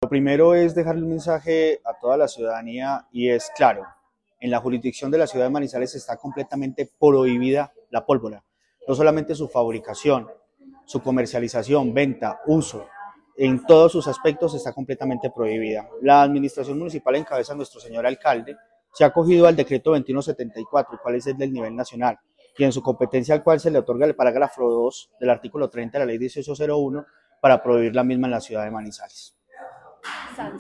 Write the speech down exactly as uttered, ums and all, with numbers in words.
Lo primero es dejarle un mensaje a toda la ciudadanía y es claro, en la jurisdicción de la ciudad de Manizales está completamente prohibida la pólvora, no solamente su fabricación, su comercialización, venta, uso, en todos sus aspectos está completamente prohibida. La administración municipal en cabeza de nuestro señor alcalde se ha acogido al decreto veintiuno setenta y cuatro, el cual es el del nivel nacional, y en su competencia al cual se le otorga el parágrafo dos del artículo treinta de la ley dieciocho cero uno para prohibir la misma en la ciudad de Manizales.